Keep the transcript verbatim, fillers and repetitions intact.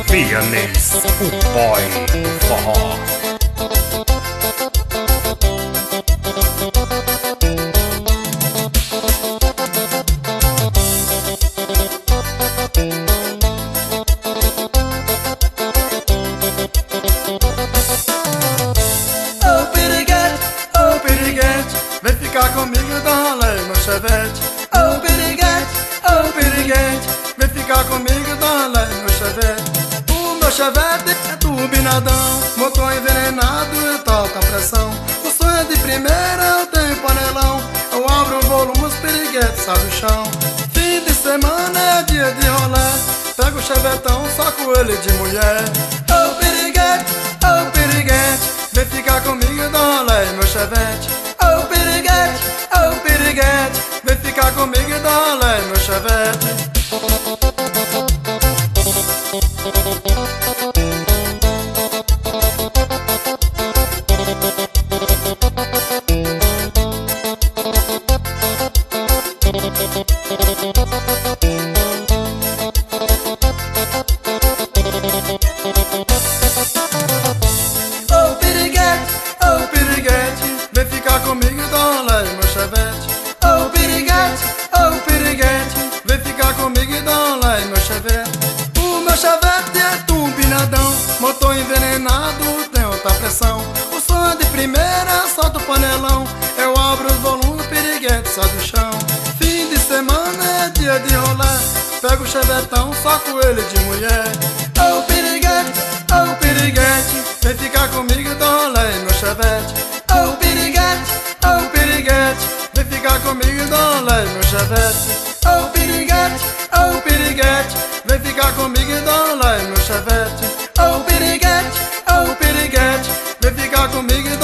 Vianney's, o boy do forró. Ô piriguete, ô piriguete, vem ficar comigo e dar rolê no chevette. Ô piriguete, ô piriguete, vem ficar comigo e dar rolê no chevette. O meu chevette é turbinadão, motor envenenado e toca pressão. O sonho é de primeira, eu tenho panelão. Eu abro o volume, os piriguetes saem do chão. Fim de semana é dia de rolê, pego o chevetão, saco ele de mulher. Ô piriguete, ô piriguete, vem ficar comigo e dar rolê meu chevette. Ô piriguete, ô piriguete, vem ficar comigo e dar rolê meu chevette. Ô piriguete, ô piriguete, vem ficar comigo e dar rolê meu chevette. Ô piriguete, ô piriguete, vem ficar comigo e dar rolê meu chevette. O meu chevette é turbinadão, motor envenenado, tem alta pressão. O som é de primeira, solta o panelão. Eu abro os volumes, o piriguete sai do chão. Fim de semana é dia de rolê, pego o chevetão, saco ele de mulher. Ô piriguete, ô piriguete, vem ficar comigo e dar rolê meu chevette. Ô piriguete, ô piriguete, vem ficar comigo e dar rolê meu chevette. Ô piriguete, ô piriguete, vem ficar comigo e dar rolê meu chevette. Ô piriguete, ô piriguete, vem ficar comigo e